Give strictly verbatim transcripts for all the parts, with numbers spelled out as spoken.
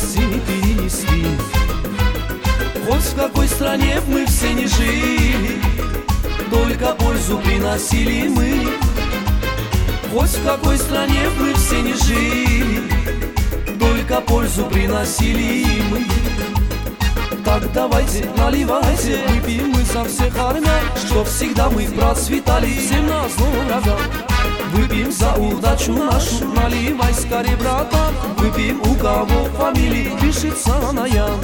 трудности перенесли. Хоть в какой стране б мы все не жили, только пользу приносили мы. Хоть в какой стране б мы все не жили, только пользу приносили мы. Так давайте, наливайте, выпьем мы за всех армян, чтоб всегда мы процветали, всем на зло врагам. Выпьем за удачу нашу, наливай скорее, братан. Выпьем, у кого фамилии пишется на Ян.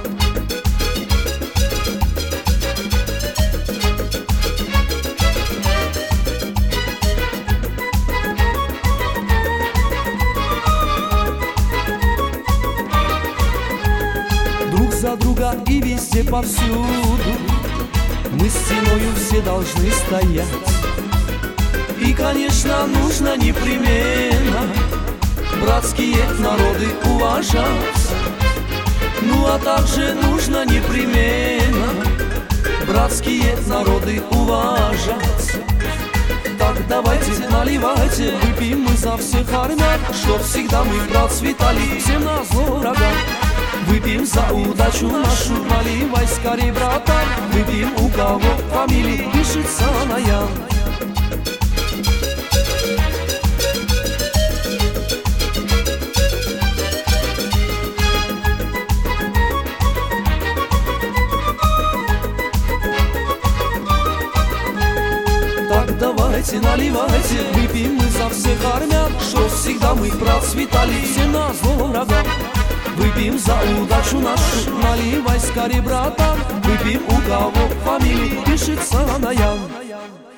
Друг за друга и везде повсюду мы стеною все должны стоять. И, конечно, нужно непременно братские народы уважать. Ну а также нужно непременно братские народы уважать. Так давайте, наливайте, выпьем мы за всех армян, чтоб всегда мы процветали, всем на зло врагам. Выпьем за удачу нашу, наливай скорей, братан. Выпьем, у кого фамилии пишется на Ян. Так давайте, наливайте, выпьем мы за всех армян, чтоб всегда мы процветали, всем на зло врагам. Выпьем за удачу нашу, наливай скорее, братан. Выпьем, у кого фамилии пишется на Ян.